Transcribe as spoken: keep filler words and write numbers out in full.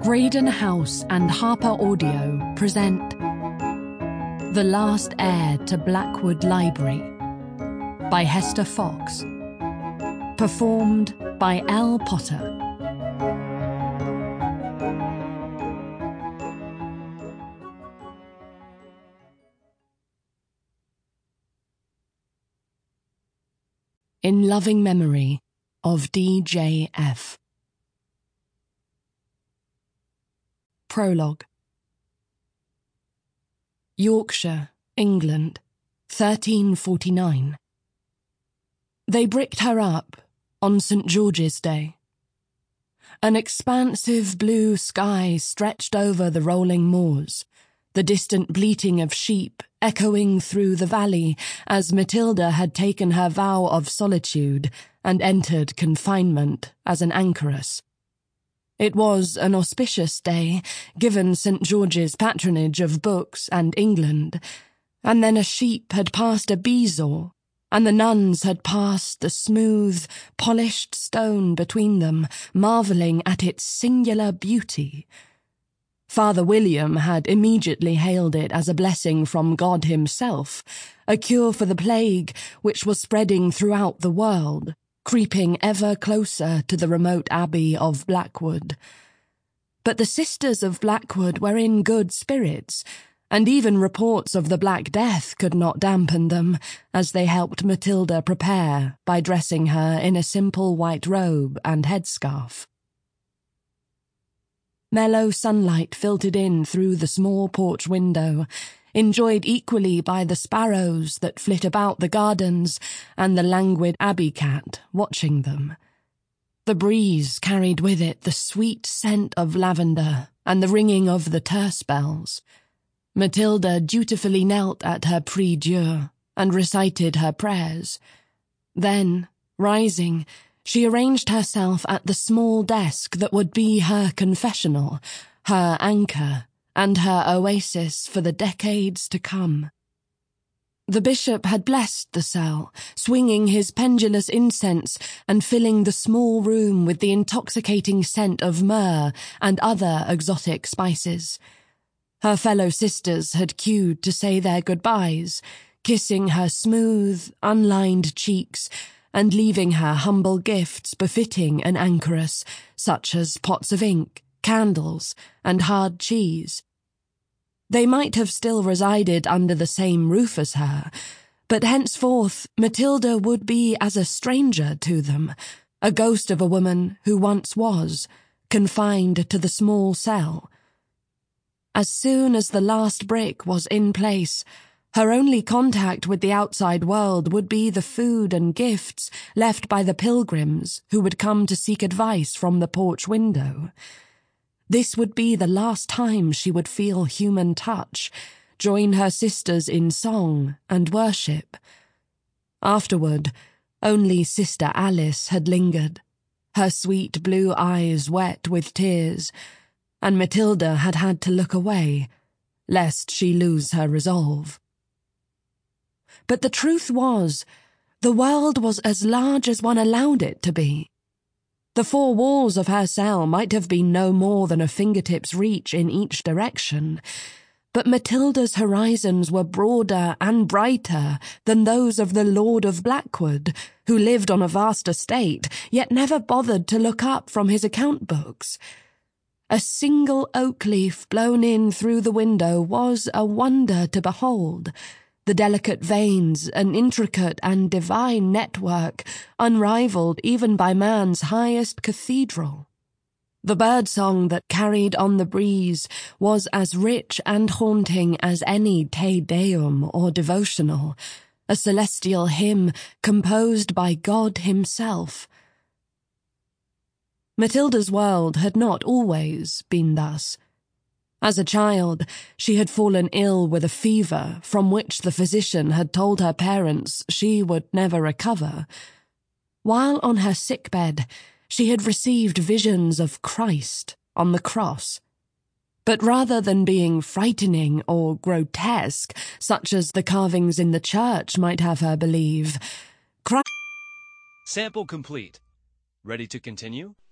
Graydon House and Harper Audio present The Last Heir to Blackwood Library by Hester Fox. Performed by L. Potter. In loving memory of D J F Prologue. Yorkshire, England, thirteen forty-nine. They bricked her up on Saint George's Day. An expansive blue sky stretched over the rolling moors, the distant bleating of sheep echoing through the valley as Matilda had taken her vow of solitude and entered confinement as an anchoress. It was an auspicious day, given Saint George's patronage of books and England, and then a sheep had passed a bezoar, and the nuns had passed the smooth, polished stone between them, marvelling at its singular beauty. Father William had immediately hailed it as a blessing from God himself, a cure for the plague which was spreading throughout the world, creeping ever closer to the remote abbey of Blackwood. But the sisters of Blackwood were in good spirits, and even reports of the Black Death could not dampen them, as they helped Matilda prepare by dressing her in a simple white robe and headscarf. Mellow sunlight filtered in through the small porch window, enjoyed equally by the sparrows that flit about the gardens and the languid abbey cat watching them. The breeze carried with it the sweet scent of lavender and the ringing of the terce bells. Matilda dutifully knelt at her prie-dieu and recited her prayers. Then, rising, she arranged herself at the small desk that would be her confessional, her anchor, and her oasis for the decades to come. The bishop had blessed the cell, swinging his pendulous incense and filling the small room with the intoxicating scent of myrrh and other exotic spices. Her fellow sisters had queued to say their goodbyes, kissing her smooth, unlined cheeks and leaving her humble gifts befitting an anchoress, such as pots of ink, candles, and hard cheese. They might have still resided under the same roof as her, but henceforth Matilda would be as a stranger to them, a ghost of a woman who once was, confined to the small cell. As soon as the last brick was in place, her only contact with the outside world would be the food and gifts left by the pilgrims who would come to seek advice from the porch window. This would be the last time she would feel human touch, join her sisters in song and worship. Afterward, only Sister Alice had lingered, her sweet blue eyes wet with tears, and Matilda had had to look away, lest she lose her resolve. But the truth was, the world was as large as one allowed it to be. The four walls of her cell might have been no more than a fingertip's reach in each direction, but Matilda's horizons were broader and brighter than those of the Lord of Blackwood, who lived on a vast estate, yet never bothered to look up from his account books. A single oak leaf blown in through the window was a wonder to behold, the delicate veins, an intricate and divine network, unrivalled even by man's highest cathedral. The birdsong that carried on the breeze was as rich and haunting as any Te Deum or devotional, a celestial hymn composed by God himself. Matilda's world had not always been thus. As a child, she had fallen ill with a fever from which the physician had told her parents she would never recover. While on her sickbed, she had received visions of Christ on the cross. But rather than being frightening or grotesque, such as the carvings in the church might have her believe, Christ... Sample complete. Ready to continue?